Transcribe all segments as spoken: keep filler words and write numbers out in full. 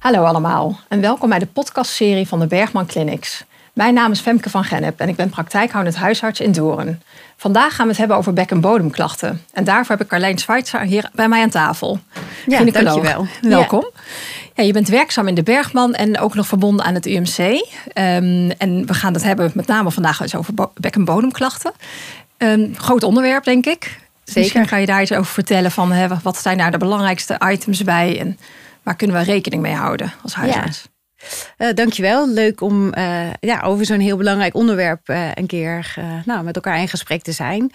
Hallo allemaal en welkom bij de podcastserie van de Bergman Clinics. Mijn naam is Femke van Gennep en ik ben praktijkhoudend huisarts in Doorn. Vandaag gaan we het hebben over bek- en bodemklachten. En daarvoor heb ik Carlijn Schweitzer hier bij mij aan tafel. Ja, dankjewel. Welkom. Ja. Ja, je bent werkzaam in de Bergman en ook nog verbonden aan het U M C. Um, en we gaan het hebben met name vandaag eens over bo- bek- en bodemklachten. Um, groot onderwerp, denk ik. Zeker. Misschien kan je daar iets over vertellen van hè, wat zijn daar de belangrijkste items bij en waar kunnen we rekening mee houden als huisarts? Ja. Uh, dankjewel. Leuk om uh, ja, over zo'n heel belangrijk onderwerp uh, een keer uh, nou, met elkaar in gesprek te zijn.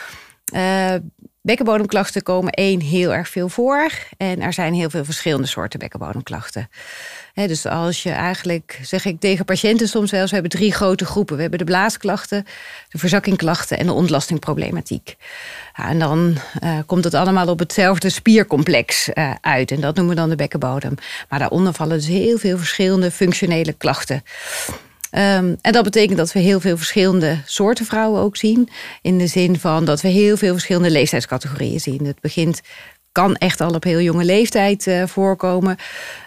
Uh, bek- en bodemklachten komen één heel erg veel voor. En er zijn heel veel verschillende soorten bek- en bodemklachten. He, dus als je eigenlijk, zeg ik tegen patiënten soms wel eens, we hebben drie grote groepen. We hebben de blaasklachten, de verzakkingklachten en de ontlastingproblematiek. Ja, en dan uh, komt het allemaal op hetzelfde spiercomplex uh, uit. En dat noemen we dan de bekkenbodem. Maar daaronder vallen dus heel veel verschillende functionele klachten. Um, en dat betekent dat we heel veel verschillende soorten vrouwen ook zien. In de zin van dat we heel veel verschillende leeftijdscategorieën zien. Het begint... kan echt al op heel jonge leeftijd uh, voorkomen.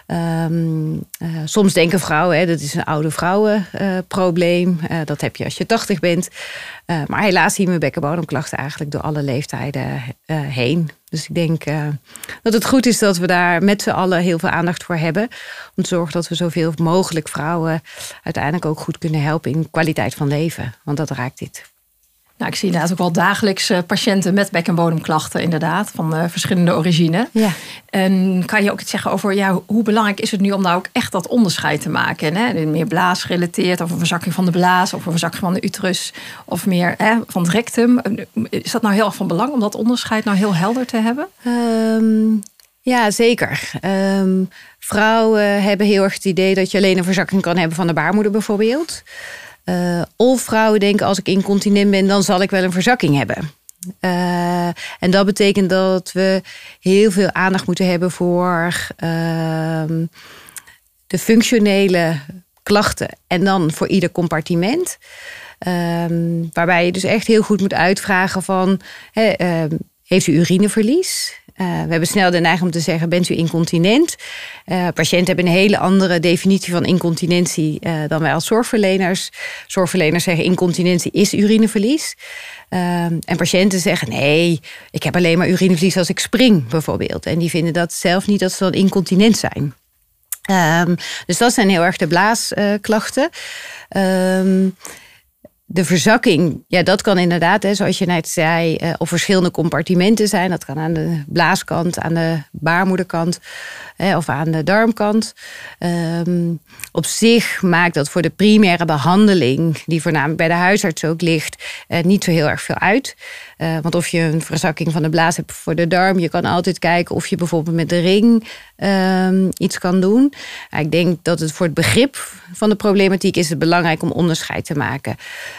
Um, uh, soms denken vrouwen, hè, dat is een oude vrouwenprobleem. Uh, uh, dat heb je als je tachtig bent. Uh, maar helaas zien we bek- en bodemklachten eigenlijk door alle leeftijden uh, heen. Dus ik denk uh, dat het goed is dat we daar met z'n allen heel veel aandacht voor hebben. Om te zorgen dat we zoveel mogelijk vrouwen uiteindelijk ook goed kunnen helpen in kwaliteit van leven. Want dat raakt dit. Nou, ik zie inderdaad ook wel dagelijks uh, patiënten met bek- en bodemklachten, inderdaad, van uh, verschillende origine. Ja. En kan je ook iets zeggen over ja, hoe belangrijk is het nu om nou ook echt dat onderscheid te maken? Hè? Meer blaasgerelateerd, of een verzakking van de blaas, of een verzakking van de uterus, of meer hè, van het rectum. Is dat nou heel erg van belang om dat onderscheid nou heel helder te hebben? Um... Ja, zeker. Um, vrouwen hebben heel erg het idee dat je alleen een verzakking kan hebben van de baarmoeder bijvoorbeeld. Uh, of vrouwen denken, als ik incontinent ben, dan zal ik wel een verzakking hebben. Uh, en dat betekent dat we heel veel aandacht moeten hebben voor uh, de functionele klachten. En dan voor ieder compartiment. Uh, waarbij je dus echt heel goed moet uitvragen van... He, uh, heeft u urineverlies? Uh, we hebben snel de neiging om te zeggen, bent u incontinent? Uh, patiënten hebben een hele andere definitie van incontinentie uh, dan wij als zorgverleners. Zorgverleners zeggen incontinentie is urineverlies. Uh, en patiënten zeggen nee, ik heb alleen maar urineverlies als ik spring bijvoorbeeld. En die vinden dat zelf niet dat ze dan incontinent zijn. Um, dus dat zijn heel erg de blaasklachten. Uh, um, De verzakking, ja, dat kan inderdaad, hè, zoals je net zei, uh, op verschillende compartimenten zijn. Dat kan aan de blaaskant, aan de baarmoederkant hè, of aan de darmkant. Um, op zich maakt dat voor de primaire behandeling, die voornamelijk bij de huisarts ook ligt, uh, niet zo heel erg veel uit. Uh, want of je een verzakking van de blaas hebt voor de darm, je kan altijd kijken of je bijvoorbeeld met de ring um, iets kan doen. Uh, ik denk dat het voor het begrip van de problematiek is het belangrijk om onderscheid te maken.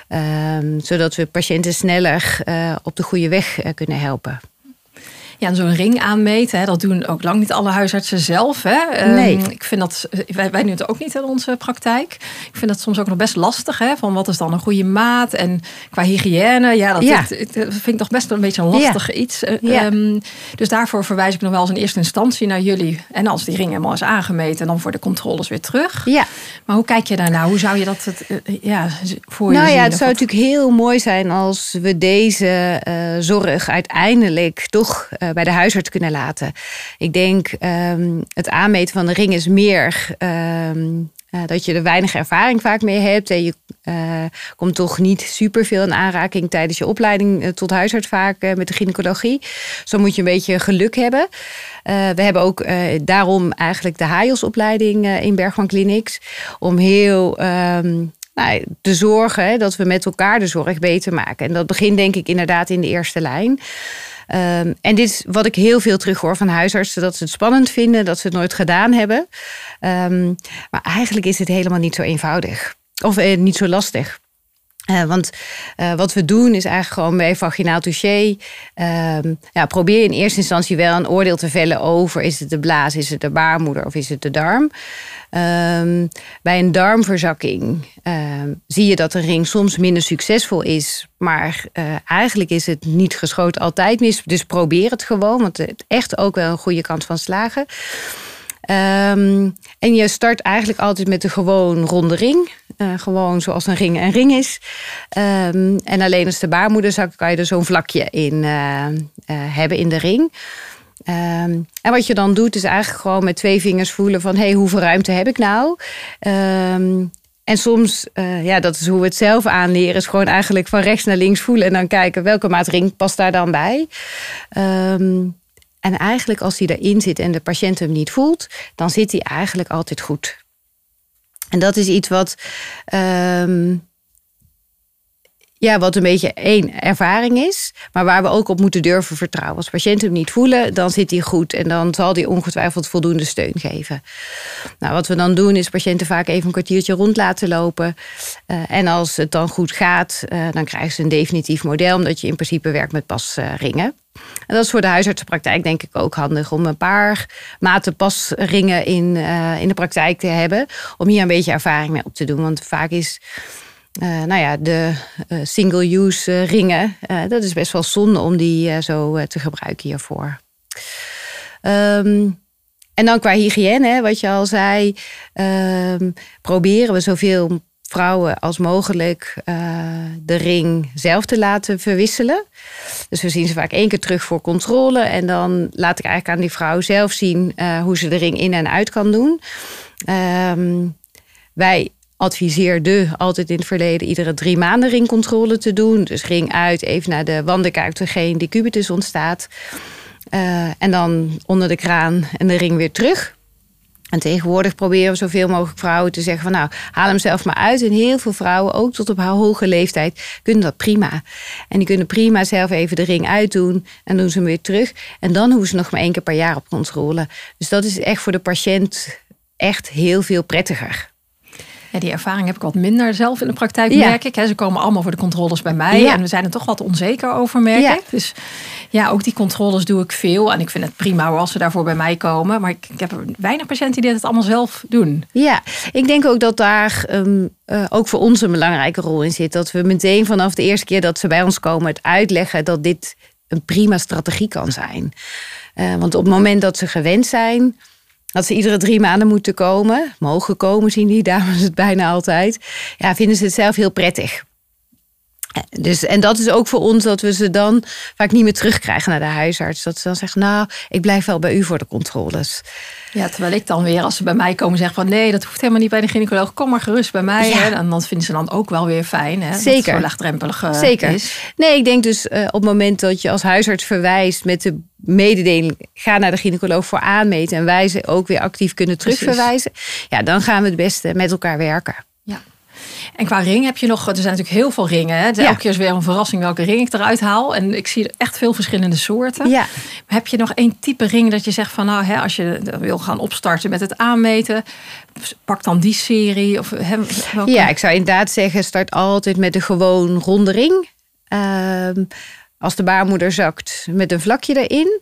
Um, zodat we patiënten sneller uh, op de goede weg uh, kunnen helpen. Ja, en zo'n ring aanmeten, hè, dat doen ook lang niet alle huisartsen zelf. Hè. Nee. Um, ik vind dat, wij, wij doen het ook niet in onze praktijk. Ik vind dat soms ook nog best lastig. Hè, van wat is dan een goede maat? En qua hygiëne, ja, dat, ja. dat, dat vind ik toch best een beetje een lastig ja. iets. Ja. Um, dus daarvoor verwijs ik nog wel eens in eerste instantie naar jullie. En als die ring helemaal is aangemeten, dan voor de controles weer terug. Ja. Maar hoe kijk je daarnaar? Hoe zou je dat het, ja, voor je nou zien? ja, het zou wat... natuurlijk heel mooi zijn als we deze uh, zorg uiteindelijk toch uh, bij de huisarts kunnen laten. Ik denk um, het aanmeten van de ring is meer um, uh, dat je er weinig ervaring vaak mee hebt. En je uh, komt toch niet superveel in aanraking tijdens je opleiding uh, tot huisarts vaak uh, met de gynaecologie. Zo moet je een beetje geluk hebben. Uh, we hebben ook uh, daarom eigenlijk de H I O S-opleiding uh, in Bergman Clinics. Om heel... Um, Nou, te zorgen hè, dat we met elkaar de zorg beter maken. En dat begint denk ik inderdaad in de eerste lijn. Um, en dit is wat ik heel veel terug hoor van huisartsen. Dat ze het spannend vinden, dat ze het nooit gedaan hebben. Um, maar eigenlijk is het helemaal niet zo eenvoudig. Of eh, niet zo lastig. Uh, want uh, wat we doen is eigenlijk gewoon bij vaginaal touché. Uh, ja, probeer in eerste instantie wel een oordeel te vellen over... is het de blaas, is het de baarmoeder of is het de darm? Um, bij een darmverzakking uh, zie je dat een ring soms minder succesvol is. Maar uh, eigenlijk is het niet geschoten altijd mis. Dus probeer het gewoon, want het echt ook wel een goede kans van slagen. Um, en je start eigenlijk altijd met een gewoon ronde ring. Uh, gewoon zoals een ring een ring is. Um, en alleen als de baarmoederzak kan je er zo'n vlakje in uh, uh, hebben in de ring. Um, en wat je dan doet is eigenlijk gewoon met twee vingers voelen van... hé, hey, hoeveel ruimte heb ik nou? Um, en soms, uh, ja, dat is hoe we het zelf aanleren... is gewoon eigenlijk van rechts naar links voelen... en dan kijken welke maat ring past daar dan bij. Um, en eigenlijk als die erin zit en de patiënt hem niet voelt... dan zit hij eigenlijk altijd goed. En dat is iets wat... Um, Ja, wat een beetje één ervaring is, maar waar we ook op moeten durven vertrouwen. Als patiënten hem niet voelen, dan zit hij goed en dan zal hij ongetwijfeld voldoende steun geven. Nou, wat we dan doen is patiënten vaak even een kwartiertje rond laten lopen. Uh, en als het dan goed gaat, uh, dan krijgen ze een definitief model, omdat je in principe werkt met pasringen. En dat is voor de huisartsenpraktijk denk ik ook handig om een paar maten pasringen in, uh, in de praktijk te hebben, om hier een beetje ervaring mee op te doen. Want vaak is... Uh, nou ja, de uh, single-use uh, ringen, uh, dat is best wel zonde om die uh, zo uh, te gebruiken hiervoor. Um, en dan qua hygiëne, hè, wat je al zei, um, proberen we zoveel vrouwen als mogelijk uh, de ring zelf te laten verwisselen. Dus we zien ze vaak één keer terug voor controle en dan laat ik eigenlijk aan die vrouw zelf zien uh, hoe ze de ring in en uit kan doen. Um, wij adviseerde altijd in het verleden iedere drie maanden ringcontrole te doen. Dus ring uit, even naar de wanden kijken of er geen decubitus ontstaat. Uh, en dan onder de kraan en de ring weer terug. En tegenwoordig proberen we zoveel mogelijk vrouwen te zeggen van nou, haal hem zelf maar uit. En heel veel vrouwen, ook tot op haar hoge leeftijd, kunnen dat prima. En die kunnen prima zelf even de ring uitdoen en doen ze hem weer terug. En dan hoeven ze nog maar één keer per jaar op controle. Dus dat is echt voor de patiënt echt heel veel prettiger. Ja, die ervaring heb ik wat minder zelf in de praktijk, ja. merk ik. Ze komen allemaal voor de controles bij mij. Ja. En we zijn er toch wat onzeker over, merk ja. ik. Dus ja, ook die controles doe ik veel. En ik vind het prima als ze daarvoor bij mij komen. Maar ik, ik heb weinig patiënten die het allemaal zelf doen. Ja, ik denk ook dat daar um, uh, ook voor ons een belangrijke rol in zit. Dat we meteen vanaf de eerste keer dat ze bij ons komen het uitleggen dat dit een prima strategie kan zijn. Uh, want op het moment dat ze gewend zijn... dat ze iedere drie maanden moeten komen, mogen komen, zien die dames het bijna altijd. Ja, vinden ze het zelf heel prettig. Dus, en dat is ook voor ons dat we ze dan vaak niet meer terugkrijgen naar de huisarts. Dat ze dan zeggen, nou, ik blijf wel bij u voor de controles. Ja, terwijl ik dan weer, als ze bij mij komen, zeg van nee, dat hoeft helemaal niet bij de gynaecoloog. Kom maar gerust bij mij. Ja. Hè? En dat vinden ze dan ook wel weer fijn. Hè? Zeker. Dat het zo laagdrempelig uh, Zeker. is. Nee, ik denk dus uh, op het moment dat je als huisarts verwijst met de mededeling, ga naar de gynaecoloog voor aanmeten en wij ze ook weer actief kunnen terugverwijzen. Precies. Ja, dan gaan we het beste met elkaar werken. Ja. En qua ring heb je nog, er zijn natuurlijk heel veel ringen. Hè? Ja. Elke keer is weer een verrassing welke ring ik eruit haal. En ik zie echt veel verschillende soorten. Ja. Heb je nog één type ring dat je zegt van nou, hè, als je wil gaan opstarten met het aanmeten, pak dan die serie? Of, hè, welke? Ja, ik zou inderdaad zeggen, start altijd met een gewoon ronde ring. Uh, als de baarmoeder zakt met een vlakje erin.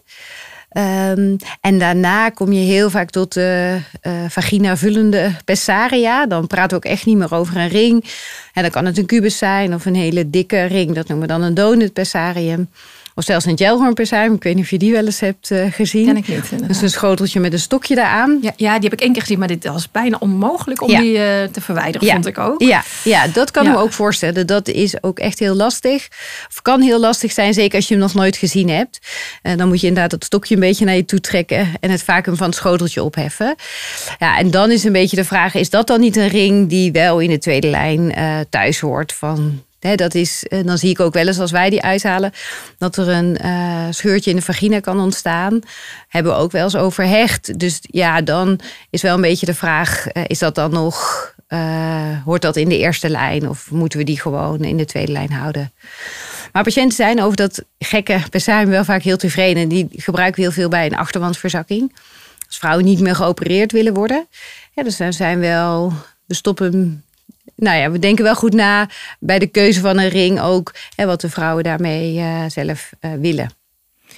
Um, en daarna kom je heel vaak tot de uh, vagina-vullende pessaria. Dan praten we ook echt niet meer over een ring. En dan kan het een kubus zijn of een hele dikke ring. Dat noemen we dan een donut pessarium. Of zelfs een gelhorn pessarium. Ik weet niet of je die wel eens hebt uh, gezien. Ken ik niet. Inderdaad. Dat is een schoteltje met een stokje daaraan. Ja, ja, die heb ik één keer gezien. Maar dit was bijna onmogelijk om ja. die uh, te verwijderen, ja. vond ik ook. Ja, ja dat kan ja. ik me ook voorstellen. Dat is ook echt heel lastig. Of kan heel lastig zijn, zeker als je hem nog nooit gezien hebt. Uh, dan moet je inderdaad het stokje een beetje naar je toe trekken. En het vacuüm van het schoteltje opheffen. Ja, en dan is een beetje de vraag, is dat dan niet een ring die wel in de tweede lijn uh, thuis hoort van... He, dat is, dan zie ik ook wel eens als wij die uithalen, dat er een uh, scheurtje in de vagina kan ontstaan. Hebben we ook wel eens over hecht. Dus ja, dan is wel een beetje de vraag, uh, is dat dan nog, uh, hoort dat in de eerste lijn of moeten we die gewoon in de tweede lijn houden? Maar patiënten zijn over dat gekke pessarium wel vaak heel tevreden. Die gebruiken heel veel bij een achterwandverzakking. Als vrouwen niet meer geopereerd willen worden. Ja, dus dan zijn wel, we stoppen... Nou ja, we denken wel goed na bij de keuze van een ring ook. Hè, wat de vrouwen daarmee uh, zelf uh, willen.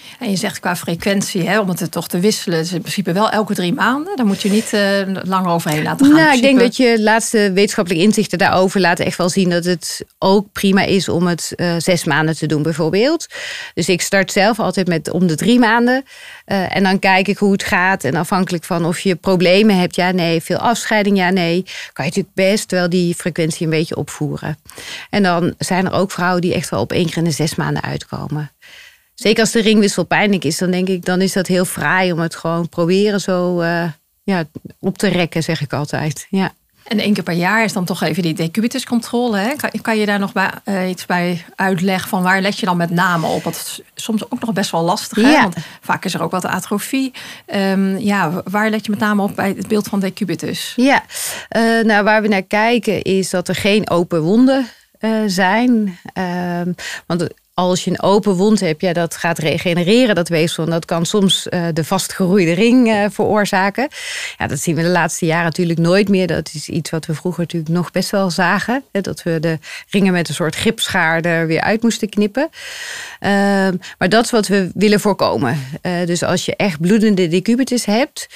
En je zegt qua frequentie, hè, om het er toch te wisselen, is in principe wel elke drie maanden. Daar moet je niet uh, langer overheen laten gaan. Nou, ik denk dat je laatste wetenschappelijke inzichten daarover laten echt wel zien dat het ook prima is om het uh, zes maanden te doen bijvoorbeeld. Dus ik start zelf altijd met om de drie maanden. Uh, en dan kijk ik hoe het gaat. En afhankelijk van of je problemen hebt, ja, nee, veel afscheiding, ja, nee, kan je natuurlijk best wel die frequentie een beetje opvoeren. En dan zijn er ook vrouwen die echt wel op één keer in de zes maanden uitkomen. Zeker als de ringwissel pijnlijk is, dan denk ik, dan is dat heel fraai om het gewoon proberen zo uh, ja, op te rekken, zeg ik altijd. Ja. En één keer per jaar is dan toch even die decubituscontrole. Hè? Kan, kan je daar nog bij, uh, iets bij uitleggen van waar let je dan met name op? Dat is soms ook nog best wel lastig. Hè? Ja. Want vaak is er ook wat atrofie. Um, ja, waar let je met name op bij het beeld van decubitus? Ja, uh, nou, waar we naar kijken is dat er geen open wonden uh, zijn. Uh, want als je een open wond hebt, ja, dat gaat regenereren, dat weefsel. En dat kan soms uh, de vastgeroeide ring uh, veroorzaken. Ja, dat zien we de laatste jaren natuurlijk nooit meer. Dat is iets wat we vroeger natuurlijk nog best wel zagen. Hè, dat we de ringen met een soort gipsschaar er weer uit moesten knippen. Uh, maar dat is wat we willen voorkomen. Uh, dus als je echt bloedende decubitus hebt,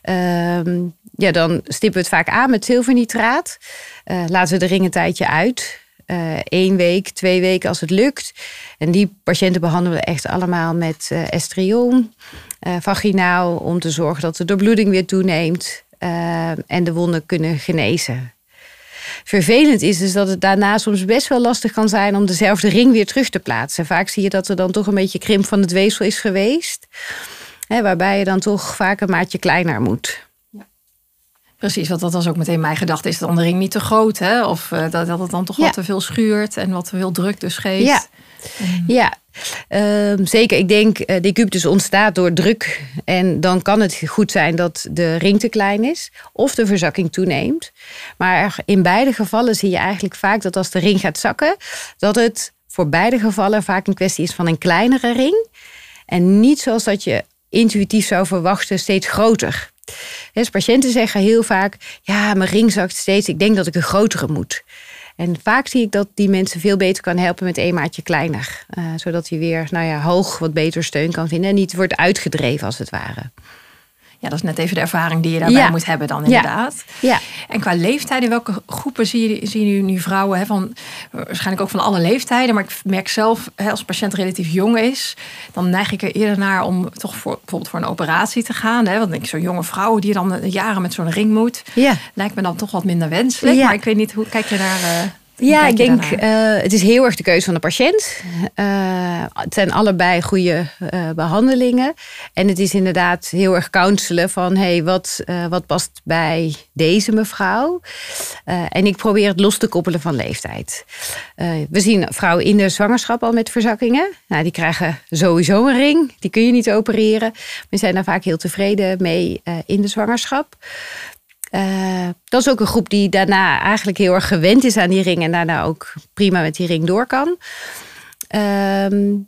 Uh, ja, dan stippen we het vaak aan met zilvernitraat. Uh, laten we de ring een tijdje uit. Uh, één week, twee weken als het lukt. En die patiënten behandelen we echt allemaal met uh, estrion, uh, vaginaal, om te zorgen dat de doorbloeding weer toeneemt uh, en de wonden kunnen genezen. Vervelend is dus dat het daarna soms best wel lastig kan zijn om dezelfde ring weer terug te plaatsen. Vaak zie je dat er dan toch een beetje krimp van het weefsel is geweest, hè, waarbij je dan toch vaak een maatje kleiner moet. Precies, want dat was ook meteen mijn gedachte. Is dan de ring niet te groot, hè? Of uh, dat, dat het dan toch ja. wat te veel schuurt en wat te veel druk dus geeft. Ja, um. ja. Uh, zeker. Ik denk, uh, decubitus ontstaat door druk. En dan kan het goed zijn dat de ring te klein is of de verzakking toeneemt. Maar in beide gevallen zie je eigenlijk vaak dat als de ring gaat zakken, dat het voor beide gevallen vaak een kwestie is van een kleinere ring. En niet zoals dat je intuïtief zou verwachten, steeds groter. Dus patiënten zeggen heel vaak, ja, mijn ring zakt steeds, ik denk dat ik een grotere moet. En vaak zie ik dat die mensen veel beter kan helpen met een maatje kleiner. Uh, zodat hij weer nou ja, hoog wat beter steun kan vinden en niet wordt uitgedreven als het ware. Ja, dat is net even de ervaring die je daarbij ja. moet hebben dan inderdaad. Ja. Ja. En qua leeftijd, in welke groepen zie je, zie je nu vrouwen? Hè, van, waarschijnlijk ook van alle leeftijden. Maar ik merk zelf, hè, als een patiënt relatief jong is, dan neig ik er eerder naar om toch voor, bijvoorbeeld voor een operatie te gaan. Hè, want ik zo'n jonge vrouw die dan jaren met zo'n ring moet, ja. lijkt me dan toch wat minder wenselijk. Ja. Maar ik weet niet, hoe kijk je daar? Uh, Ja, ik denk, uh, het is heel erg de keuze van de patiënt. Uh, het zijn allebei goede uh, behandelingen. En het is inderdaad heel erg counselen van, hey, wat, uh, wat past bij deze mevrouw? Uh, en ik probeer het los te koppelen van leeftijd. Uh, we zien vrouwen in de zwangerschap al met verzakkingen. Nou, die krijgen sowieso een ring. Die kun je niet opereren. We zijn daar vaak heel tevreden mee uh, in de zwangerschap. Uh, dat is ook een groep die daarna eigenlijk heel erg gewend is aan die ring en daarna ook prima met die ring door kan. Um,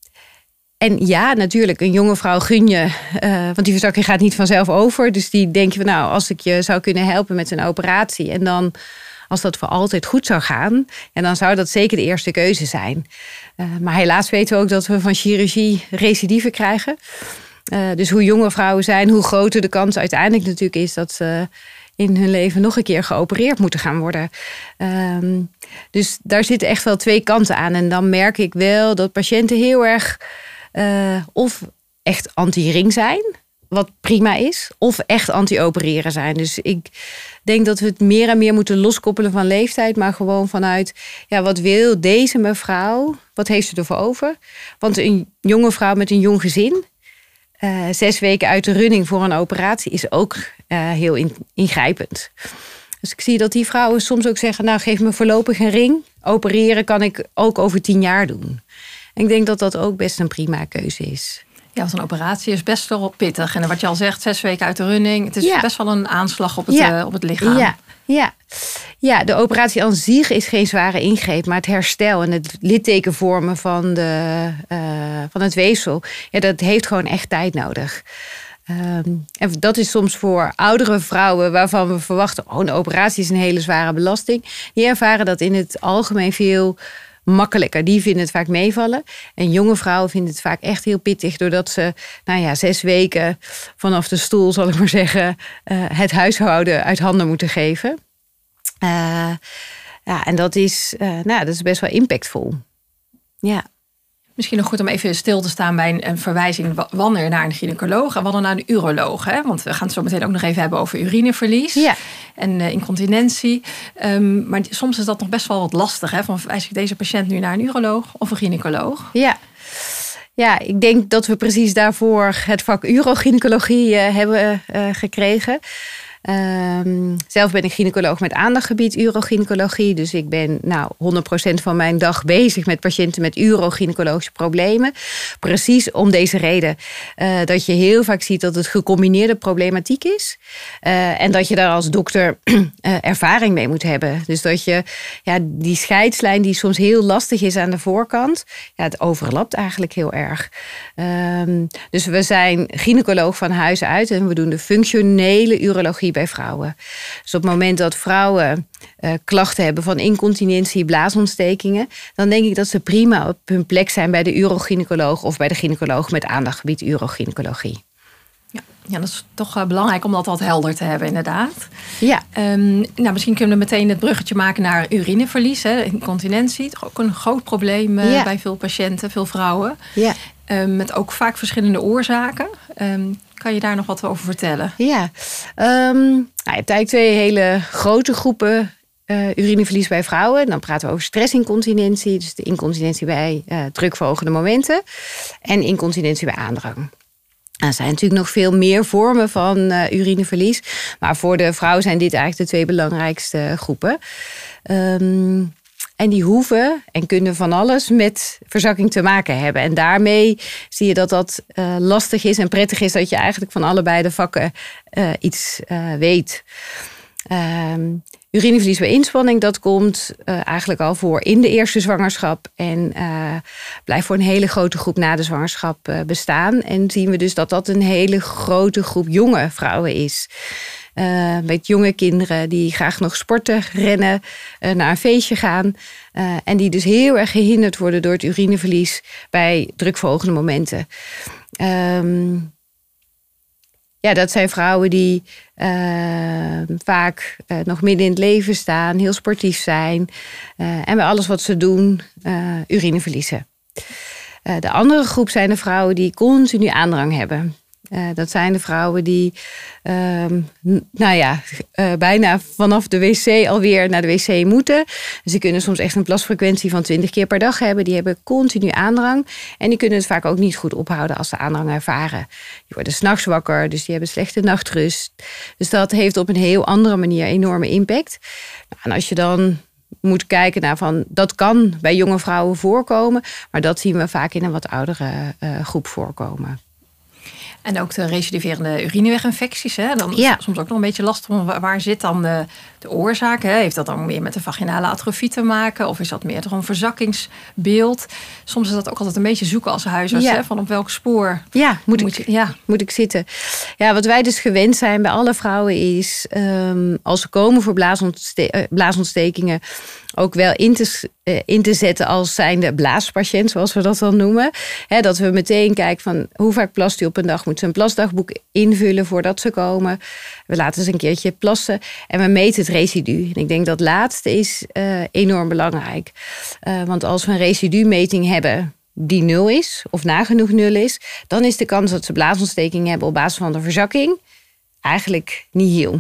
en ja, natuurlijk, een jonge vrouw gun je, uh, want die verzakking gaat niet vanzelf over. Dus die denk je van, nou, als ik je zou kunnen helpen met een operatie en dan, als dat voor altijd goed zou gaan, en dan zou dat zeker de eerste keuze zijn. Uh, maar helaas weten we ook dat we van chirurgie recidieven krijgen. Uh, dus hoe jonger vrouwen zijn, hoe groter de kans uiteindelijk natuurlijk is dat ze in hun leven nog een keer geopereerd moeten gaan worden. Um, dus daar zitten echt wel twee kanten aan. En dan merk ik wel dat patiënten heel erg uh, of echt anti-ring zijn, wat prima is, of echt anti-opereren zijn. Dus ik denk dat we het meer en meer moeten loskoppelen van leeftijd, maar gewoon vanuit, ja, wat wil deze mevrouw? Wat heeft ze ervoor over? Want een jonge vrouw met een jong gezin, Uh, zes weken uit de running voor een operatie is ook uh, heel in, ingrijpend. Dus ik zie dat die vrouwen soms ook zeggen, nou, geef me voorlopig een ring. Opereren kan ik ook over tien jaar doen. En ik denk dat dat ook best een prima keuze is. Ja, want een operatie is best wel pittig. En wat je al zegt, zes weken uit de running. Het is ja. best wel een aanslag op het, ja. uh, op het lichaam. Ja. Ja. ja, de operatie aan zich is geen zware ingreep, maar het herstel en het littekenvormen van, de, uh, van het weefsel, ja, dat heeft gewoon echt tijd nodig. Um, en dat is soms voor oudere vrouwen waarvan we verwachten, oh, een operatie is een hele zware belasting. Die ervaren dat in het algemeen veel makkelijker. Die vinden het vaak meevallen. En jonge vrouwen vinden het vaak echt heel pittig, doordat ze nou ja, zes weken vanaf de stoel, zal ik maar zeggen, uh, het huishouden uit handen moeten geven. Uh, ja, en dat is, uh, nou, dat is best wel impactvol. Ja. Misschien nog goed om even stil te staan bij een, een verwijzing wanneer naar een gynaecoloog en wanneer naar een uroloog. Hè? Want we gaan het zo meteen ook nog even hebben over urineverlies ja. en uh, incontinentie. Um, maar soms is dat nog best wel wat lastig. Hè? Van verwijs ik deze patiënt nu naar een uroloog of een gynaecoloog? Ja. Ja, ik denk dat we precies daarvoor het vak urogynecologie uh, hebben uh, gekregen. Um, zelf ben ik gynaecoloog met aandachtgebied urogynecologie. Dus ik ben nou honderd procent van mijn dag bezig met patiënten met urogynecologische problemen. Precies om deze reden. Uh, dat je heel vaak ziet dat het gecombineerde problematiek is. Uh, en dat je daar als dokter uh, ervaring mee moet hebben. Dus dat je ja, die scheidslijn die soms heel lastig is aan de voorkant. Ja, het overlapt eigenlijk heel erg. Um, dus we zijn gynaecoloog van huis uit. En we doen de functionele urologie bij vrouwen. Dus op het moment dat vrouwen uh, klachten hebben van incontinentie, blaasontstekingen, dan denk ik dat ze prima op hun plek zijn bij de urogynecoloog of bij de gynaecoloog met aandachtgebied urogynecologie. Ja, ja, dat is toch uh, belangrijk om dat altijd helder te hebben, inderdaad. Ja. Um, nou, misschien kunnen we meteen het bruggetje maken naar urineverlies, hè, incontinentie. Toch ook een groot probleem uh, ja. bij veel patiënten, veel vrouwen. Ja. Um, met ook vaak verschillende oorzaken. Um, Kan je daar nog wat over vertellen? Ja, um, nou, je hebt eigenlijk twee hele grote groepen uh, urineverlies bij vrouwen. Dan praten we over stressincontinentie, dus de incontinentie bij uh, drukverhogende momenten. En incontinentie bij aandrang. Nou, er zijn natuurlijk nog veel meer vormen van uh, urineverlies. Maar voor de vrouw zijn dit eigenlijk de twee belangrijkste groepen. Um, En die hoeven en kunnen van alles met verzakking te maken hebben. En daarmee zie je dat dat uh, lastig is en prettig is dat je eigenlijk van allebei de vakken uh, iets uh, weet. Um, urineverlies bij inspanning, dat komt uh, eigenlijk al voor in de eerste zwangerschap. En uh, blijft voor een hele grote groep na de zwangerschap uh, bestaan. En zien we dus dat dat een hele grote groep jonge vrouwen is. Uh, met jonge kinderen die graag nog sporten, rennen, uh, naar een feestje gaan. Uh, en die dus heel erg gehinderd worden door het urineverlies bij drukverhogende momenten. Um, ja, dat zijn vrouwen die uh, vaak uh, nog midden in het leven staan, heel sportief zijn. Uh, en bij alles wat ze doen, uh, urine verliezen. Uh, de andere groep zijn de vrouwen die continu aandrang hebben. Uh, dat zijn de vrouwen die uh, nou ja, uh, bijna vanaf de wc alweer naar de wc moeten. Ze kunnen soms echt een plasfrequentie van twintig keer per dag hebben. Die hebben continu aandrang. En die kunnen het vaak ook niet goed ophouden als ze aandrang ervaren. Die worden 's nachts wakker, dus die hebben slechte nachtrust. Dus dat heeft op een heel andere manier enorme impact. Nou, en als je dan moet kijken naar van, dat kan bij jonge vrouwen voorkomen. Maar dat zien we vaak in een wat oudere uh, groep voorkomen. En ook de recidiverende urineweginfecties. Hè? Dan is ja. soms ook nog een beetje lastig. Waar, waar zit dan de, de oorzaak? Hè? Heeft dat dan meer met de vaginale atrofie te maken? Of is dat meer toch een verzakkingsbeeld? Soms is dat ook altijd een beetje zoeken als huisarts. Ja. Hè? Van op welk spoor ja, moet, moet, ik, je, ja. moet ik zitten? Ja, wat wij dus gewend zijn bij alle vrouwen is, Um, als ze komen voor blaasontste- blaasontstekingen, ook wel in te, uh, in te zetten als zijnde blaaspatiënt, zoals we dat dan noemen. He, dat we meteen kijken van hoe vaak plast u op een dag. Moet ze een plasdagboek invullen voordat ze komen. We laten ze een keertje plassen en we meten het residu. En ik denk dat laatste is uh, enorm belangrijk. Uh, want als we een residumeting hebben die nul is of nagenoeg nul is, dan is de kans dat ze blaasontsteking hebben op basis van de verzakking eigenlijk nihil.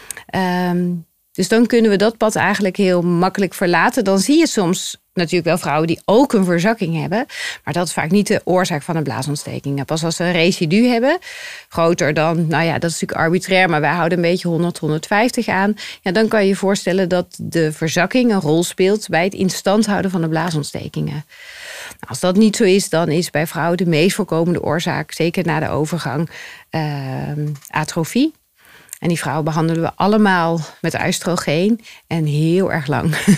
Um, Dus dan kunnen we dat pad eigenlijk heel makkelijk verlaten. Dan zie je soms natuurlijk wel vrouwen die ook een verzakking hebben. Maar dat is vaak niet de oorzaak van een blaasontsteking. Pas als ze een residu hebben, groter dan, nou ja, dat is natuurlijk arbitrair, maar wij houden een beetje honderd, honderdvijftig aan. Ja, dan kan je je voorstellen dat de verzakking een rol speelt bij het in stand houden van de blaasontstekingen. Nou, als dat niet zo is, dan is bij vrouwen de meest voorkomende oorzaak, zeker na de overgang, uh, atrofie. En die vrouwen behandelen we allemaal met oestrogeen en heel erg lang. uh,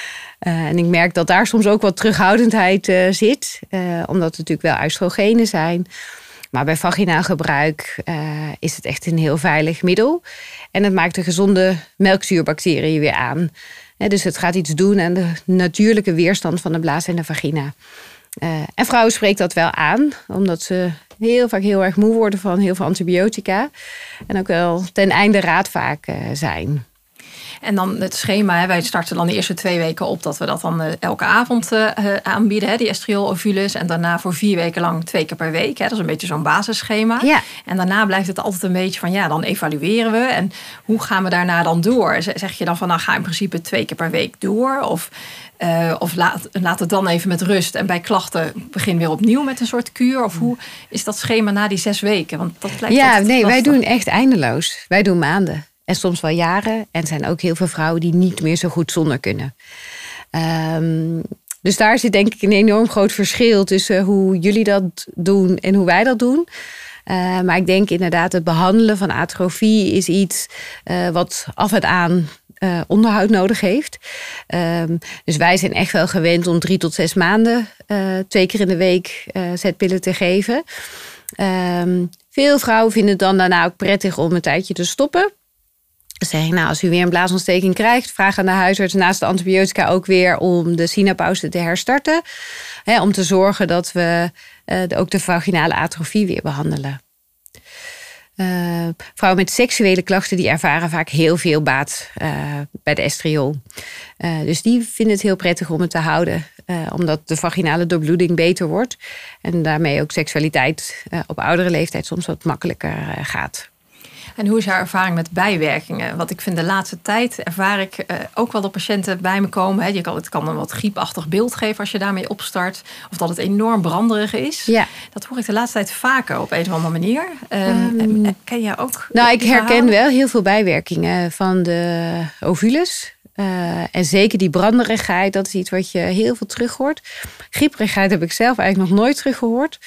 en ik merk dat daar soms ook wat terughoudendheid uh, zit. Uh, omdat het natuurlijk wel oestrogenen zijn. Maar bij vaginaal gebruik uh, is het echt een heel veilig middel. En het maakt de gezonde melkzuurbacteriën weer aan. He, dus het gaat iets doen aan de natuurlijke weerstand van de blaas en de vagina. Uh, en vrouwen spreekt dat wel aan, omdat ze heel vaak heel erg moe worden van heel veel antibiotica. En ook wel ten einde raad vaak uh, zijn. En dan het schema, hè, wij starten dan de eerste twee weken op dat we dat dan uh, elke avond uh, aanbieden, hè, die estriol ovulus. En daarna voor vier weken lang twee keer per week. Hè, dat is een beetje zo'n basisschema. Ja. En daarna blijft het altijd een beetje van, ja, dan evalueren we. En hoe gaan we daarna dan door? Zeg je dan van, nou ga in principe twee keer per week door? Of, uh, of laat, laat het dan even met rust. En bij klachten begin weer opnieuw met een soort kuur? Of hoe is dat schema na die zes weken? Want dat blijft ja, nee, lastig. wij doen echt eindeloos. Wij doen maanden. En soms wel jaren. En er zijn ook heel veel vrouwen die niet meer zo goed zonder kunnen. Um, dus daar zit denk ik een enorm groot verschil tussen hoe jullie dat doen en hoe wij dat doen. Uh, maar ik denk inderdaad het behandelen van atrofie is iets uh, wat af en aan uh, onderhoud nodig heeft. Um, dus wij zijn echt wel gewend om drie tot zes maanden uh, twee keer in de week uh, zetpillen te geven. Um, veel vrouwen vinden het dan daarna ook prettig om een tijdje te stoppen. Dan zeg ik, nou, als u weer een blaasontsteking krijgt, vraag aan de huisarts naast de antibiotica ook weer om de synapauze te herstarten. Hè, om te zorgen dat we uh, ook de vaginale atrofie weer behandelen. Uh, vrouwen met seksuele klachten die ervaren vaak heel veel baat uh, bij de estriol. Uh, dus die vinden het heel prettig om het te houden. Uh, omdat de vaginale doorbloeding beter wordt. En daarmee ook seksualiteit uh, op oudere leeftijd soms wat makkelijker uh, gaat. En hoe is jouw ervaring met bijwerkingen? Want ik vind de laatste tijd ervaar ik uh, ook wel dat patiënten bij me komen. Hè. Je kan, het kan een wat griepachtig beeld geven als je daarmee opstart. Of dat het enorm branderig is. Ja. Dat hoor ik de laatste tijd vaker op een of andere manier. Um, um, ken jij ook? Nou, ik herken verhalen? wel heel veel bijwerkingen van de ovulus. Uh, en zeker die branderigheid, dat is iets wat je heel veel terug hoort. Grieperigheid heb ik zelf eigenlijk nog nooit teruggehoord.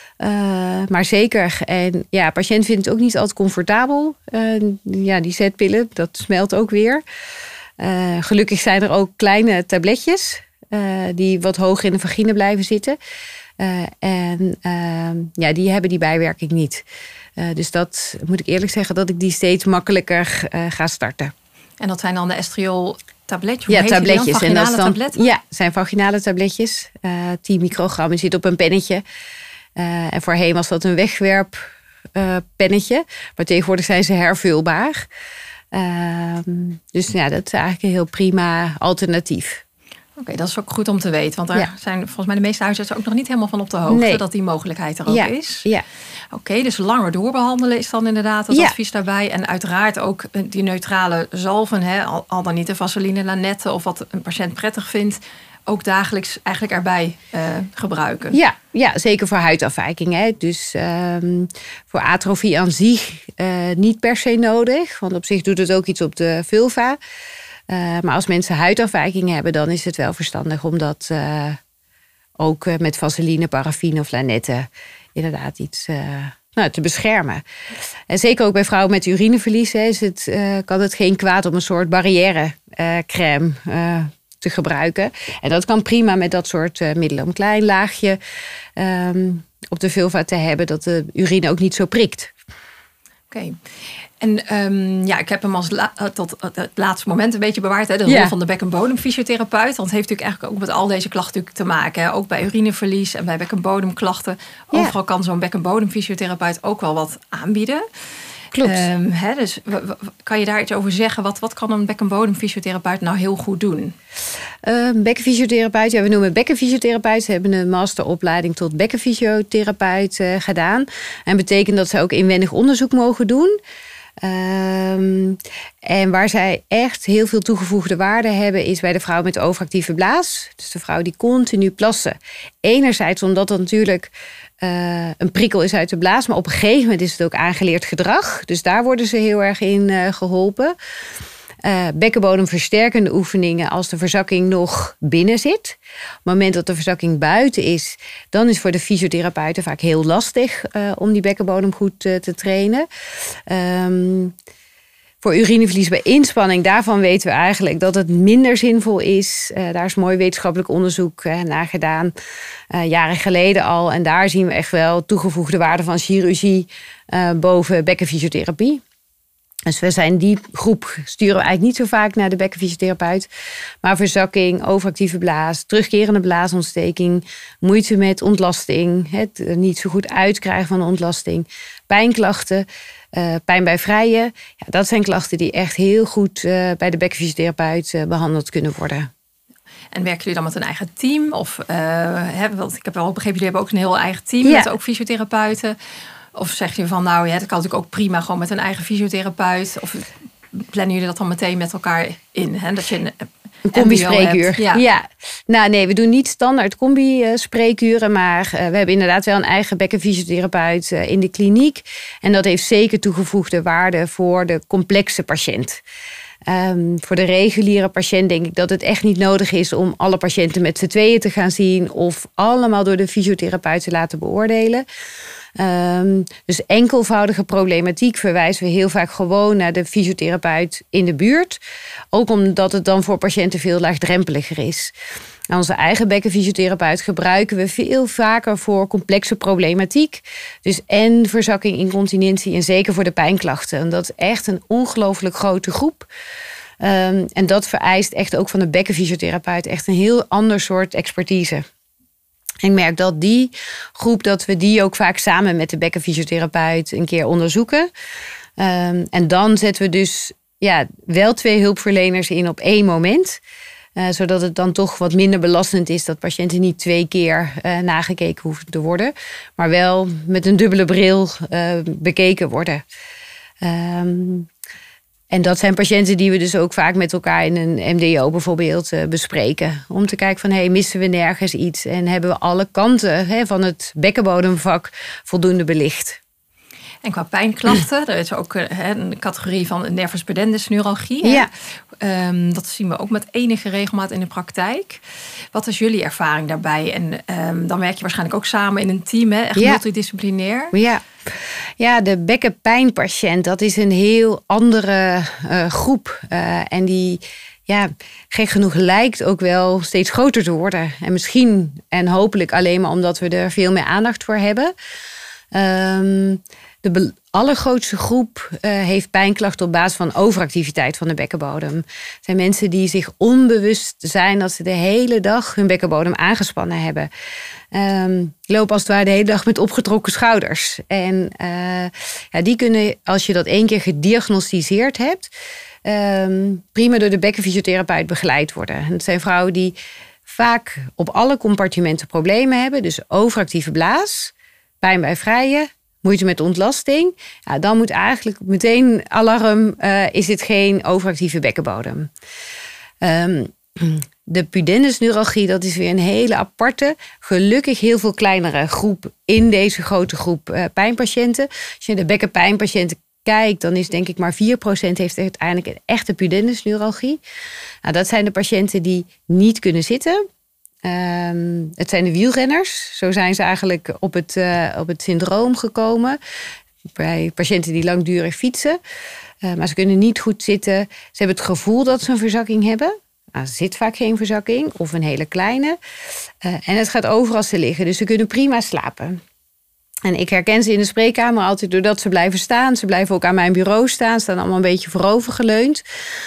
Uh, maar zeker. En ja, de patiënt vindt het ook niet altijd comfortabel. Uh, ja, die zetpillen, dat smelt ook weer. Uh, gelukkig zijn er ook kleine tabletjes uh, die wat hoger in de vagina blijven zitten. Uh, en uh, ja, die hebben die bijwerking niet. Uh, dus dat moet ik eerlijk zeggen dat ik die steeds makkelijker uh, ga starten. En dat zijn dan de estriol tabletjes? Ja, tabletjes. Vaginale en dat dan, tabletten? Ja, zijn vaginale tabletjes. Uh, tien microgram, die zit op een pennetje. Uh, en voorheen was dat een wegwerppennetje. Uh, maar tegenwoordig zijn ze hervulbaar. Uh, dus ja, dat is eigenlijk een heel prima alternatief. Oké, okay, dat is ook goed om te weten. Want daar ja. zijn volgens mij de meeste huisartsen ook nog niet helemaal van op de hoogte. Nee. Dat die mogelijkheid er ook ja. is. Ja. Oké, okay, dus langer doorbehandelen is dan inderdaad het ja. advies daarbij. En uiteraard ook die neutrale zalven. Hè, al, al dan niet de vaseline, lanette of wat een patiënt prettig vindt. Ook dagelijks eigenlijk erbij uh, gebruiken. Ja, ja, zeker voor huidafwijkingen. Hè. Dus um, voor atrofie aan zich uh, niet per se nodig. Want op zich doet het ook iets op de vulva. Uh, maar als mensen huidafwijkingen hebben, dan is het wel verstandig om dat uh, ook uh, met vaseline, paraffine of lanette inderdaad iets uh, nou, te beschermen. En zeker ook bij vrouwen met urineverlies hè, is het, uh, kan het geen kwaad om een soort barrière uh, crème uh, te gebruiken. En dat kan prima met dat soort uh, middelen. Om een klein laagje um, op de vulva te hebben dat de urine ook niet zo prikt. Oké. Okay. En um, ja, ik heb hem als la- tot het laatste moment een beetje bewaard. Hè, de rol ja. van de bek- en bodemfysiotherapeut. Want het heeft natuurlijk eigenlijk ook met al deze klachten te maken. Hè. Ook bij urineverlies en bij bek- en bodemklachten. Ja. Overal kan zo'n bek- en bodemfysiotherapeut ook wel wat aanbieden. Klopt. Um, hè, dus w- w- kan je daar iets over zeggen? Wat, wat kan een bek- en bodemfysiotherapeut nou heel goed doen? Uh, bekkenfysiotherapeut, ja, we noemen bekkenfysiotherapeut. Ze hebben een masteropleiding tot bekkenfysiotherapeut uh, gedaan. En betekent dat ze ook inwendig onderzoek mogen doen. Um, en waar zij echt heel veel toegevoegde waarde hebben is bij de vrouw met overactieve blaas. Dus de vrouw die continu plassen. Enerzijds omdat dat natuurlijk uh, een prikkel is uit de blaas, maar op een gegeven moment is het ook aangeleerd gedrag. Dus daar worden ze heel erg in uh, geholpen. Uh, bekkenbodemversterkende oefeningen als de verzakking nog binnen zit. Op het moment dat de verzakking buiten is, dan is voor de fysiotherapeuten vaak heel lastig uh, om die bekkenbodem goed uh, te trainen. Um, voor urineverlies bij inspanning, daarvan weten we eigenlijk dat het minder zinvol is. Uh, daar is mooi wetenschappelijk onderzoek uh, naar gedaan, uh, jaren geleden al. En daar zien we echt wel toegevoegde waarde van chirurgie uh, boven bekkenfysiotherapie. Dus we zijn die groep, sturen we eigenlijk niet zo vaak naar de bekkenfysiotherapeut. Maar verzakking, overactieve blaas, terugkerende blaasontsteking, moeite met ontlasting, het niet zo goed uitkrijgen van de ontlasting, pijnklachten, uh, pijn bij vrijen. Ja, dat zijn klachten die echt heel goed uh, bij de bekkenfysiotherapeut uh, behandeld kunnen worden. En werken jullie dan met een eigen team? Of, uh, hè, want ik heb wel begrepen, jullie hebben ook een heel eigen team ja. met ook fysiotherapeuten. Of zeg je van, nou ja, dat kan natuurlijk ook prima gewoon met een eigen fysiotherapeut. Of plannen jullie dat dan meteen met elkaar in? Hè? Dat je een, een combi-spreekuur. Ja. ja. Nou nee, we doen niet standaard combi-spreekuren. Maar uh, we hebben inderdaad wel een eigen bekkenfysiotherapeut uh, in de kliniek. En dat heeft zeker toegevoegde waarde voor de complexe patiënt. Um, voor de reguliere patiënt denk ik dat het echt niet nodig is om alle patiënten met z'n tweeën te gaan zien of allemaal door de fysiotherapeut te laten beoordelen. Um, dus enkelvoudige problematiek verwijzen we heel vaak gewoon naar de fysiotherapeut in de buurt. Ook omdat het dan voor patiënten veel laagdrempeliger is. En onze eigen bekkenfysiotherapeut gebruiken we veel vaker voor complexe problematiek. Dus en verzakking, incontinentie en zeker voor de pijnklachten. En dat is echt een ongelooflijk grote groep. Um, en dat vereist echt ook van de bekkenfysiotherapeut echt een heel ander soort expertise. Ik merk dat die groep, dat we die ook vaak samen met de bekkenfysiotherapeut een keer onderzoeken. Um, en dan zetten we dus ja, wel twee hulpverleners in op één moment. Uh, zodat het dan toch wat minder belastend is dat patiënten niet twee keer uh, nagekeken hoeven te worden. Maar wel met een dubbele bril uh, bekeken worden. Um, En dat zijn patiënten die we dus ook vaak met elkaar in een M D O bijvoorbeeld uh, bespreken. Om te kijken van, hey, missen we nergens iets? En hebben we alle kanten hè, van het bekkenbodemvak voldoende belicht? En qua pijnklachten, er is ook hè, een categorie van nervus pudendus neuralgie. Hè? Ja. Um, dat zien we ook met enige regelmaat in de praktijk. Wat is jullie ervaring daarbij? En um, dan werk je waarschijnlijk ook samen in een team, hè? Echt ja. multidisciplinair. Ja. Ja, de bekkenpijnpatiënt, dat is een heel andere uh, groep. Uh, en die, ja, gek genoeg lijkt ook wel steeds groter te worden. En misschien en hopelijk alleen maar omdat we er veel meer aandacht voor hebben. Um, de be- allergrootste groep uh, heeft pijnklachten op basis van overactiviteit van de bekkenbodem. Het zijn mensen die zich onbewust zijn dat ze de hele dag hun bekkenbodem aangespannen hebben. Um, lopen als het ware de hele dag met opgetrokken schouders. En uh, ja, die kunnen, als je dat één keer gediagnosticeerd hebt, um, prima door de bekkenfysiotherapeut begeleid worden. En het zijn vrouwen die vaak op alle compartimenten problemen hebben. Dus overactieve blaas, pijn bij vrijen, moeite met ontlasting. Ja, dan moet eigenlijk meteen alarm, uh, is dit geen overactieve bekkenbodem. Um, De pudendusneuralgie, dat is weer een hele aparte, gelukkig heel veel kleinere groep in deze grote groep uh, pijnpatiënten. Als je naar de bekkenpijnpatiënten kijkt, dan is denk ik maar vier procent heeft uiteindelijk een echte pudendusneuralgie. Nou, dat zijn de patiënten die niet kunnen zitten. Um, het zijn de wielrenners. Zo zijn ze eigenlijk op het, uh, op het syndroom gekomen. Bij patiënten die langdurig fietsen. Uh, maar ze kunnen niet goed zitten. Ze hebben het gevoel dat ze een verzakking hebben. Nou, er zit vaak geen verzakking of een hele kleine. Uh, en het gaat over als ze liggen. Dus ze kunnen prima slapen. En ik herken ze in de spreekkamer altijd doordat ze blijven staan. Ze blijven ook aan mijn bureau staan. Staan allemaal een beetje voorovergeleund.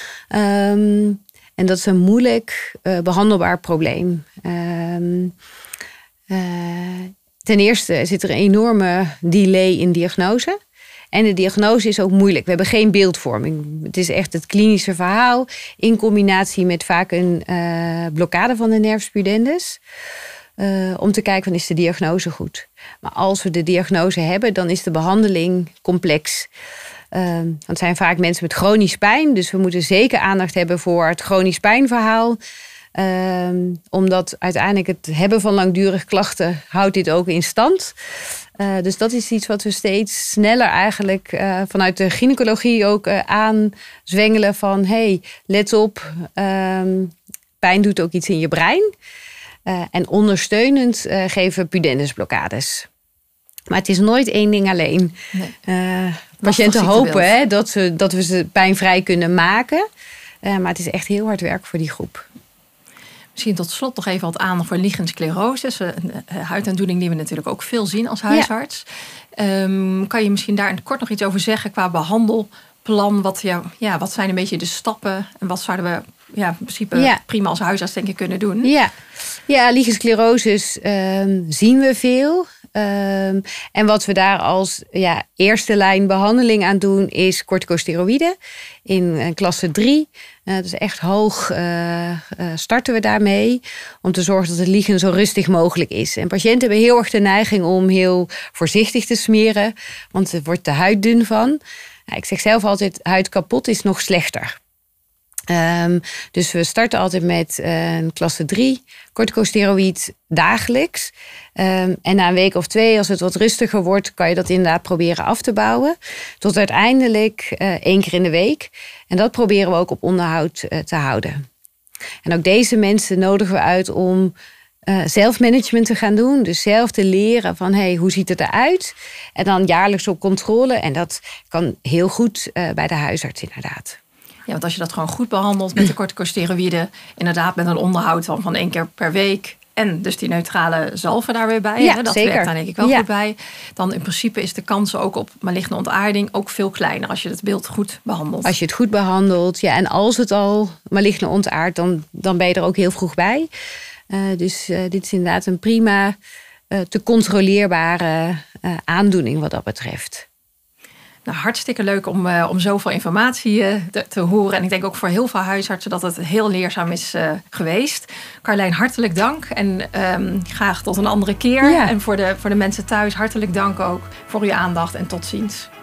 Um, en dat is een moeilijk uh, behandelbaar probleem. Um, uh, ten eerste zit er een enorme delay in diagnose. En de diagnose is ook moeilijk. We hebben geen beeldvorming. Het is echt het klinische verhaal in combinatie met vaak een uh, blokkade van de nervus pudendus. Uh, om te kijken, van is de diagnose goed? Maar als we de diagnose hebben, dan is de behandeling complex. Uh, het zijn vaak mensen met chronisch pijn. Dus we moeten zeker aandacht hebben voor het chronisch pijnverhaal. Uh, omdat uiteindelijk het hebben van langdurig klachten houdt dit ook in stand. Uh, dus dat is iets wat we steeds sneller eigenlijk uh, vanuit de gynaecologie ook uh, aanzwengelen van hey, let op, uh, pijn doet ook iets in je brein. Uh, en ondersteunend uh, geven pudendusblokkades. Maar het is nooit één ding alleen. Nee. Uh, patiënten hopen hè, dat, ze, dat we ze pijnvrij kunnen maken. Uh, maar het is echt heel hard werk voor die groep. Misschien tot slot nog even wat aandacht voor lichensclerose. Een huidaandoening die we natuurlijk ook veel zien als huisarts. Ja. Um, kan je misschien daar in het kort nog iets over zeggen qua behandel plan? Wat, ja, ja, wat zijn een beetje de stappen? En wat zouden we ja, in principe ja. prima als huisarts denk ik kunnen doen? Ja, ja lichtsclerosis um, zien we veel. Um, en wat we daar als ja, eerste lijn behandeling aan doen is corticosteroïden in uh, klasse drie. Uh, dus echt hoog uh, uh, starten we daarmee om te zorgen dat het lichaam zo rustig mogelijk is. En patiënten hebben heel erg de neiging om heel voorzichtig te smeren, want er wordt de huid dun van. Nou, ik zeg zelf altijd, huid kapot is nog slechter. Um, dus we starten altijd met uh, een klasse drie corticosteroïd dagelijks. Um, en na een week of twee, als het wat rustiger wordt, kan je dat inderdaad proberen af te bouwen. Tot uiteindelijk uh, één keer in de week. En dat proberen we ook op onderhoud uh, te houden. En ook deze mensen nodigen we uit om uh, zelfmanagement te gaan doen. Dus zelf te leren van hey, hoe ziet het eruit? En dan jaarlijks op controle. En dat kan heel goed uh, bij de huisarts inderdaad. Ja, want als je dat gewoon goed behandelt met de corticosteroïden, inderdaad met een onderhoud van, van één keer per week en dus die neutrale zalven daar weer bij, ja, hè, dat zeker. werkt daar denk ik wel ja. goed bij. Dan in principe is de kans ook op maligne ontaarding ook veel kleiner als je het beeld goed behandelt. Als je het goed behandelt, ja, en als het al maligne ontaardt, dan, dan ben je er ook heel vroeg bij. Uh, dus uh, dit is inderdaad een prima uh, te controleerbare uh, aandoening wat dat betreft. Nou, hartstikke leuk om, uh, om zoveel informatie uh, te, te horen. En ik denk ook voor heel veel huisartsen dat het heel leerzaam is uh, geweest. Carlijn, hartelijk dank. En um, graag tot een andere keer. Ja. En voor de, voor de mensen thuis, hartelijk dank ook voor uw aandacht en tot ziens.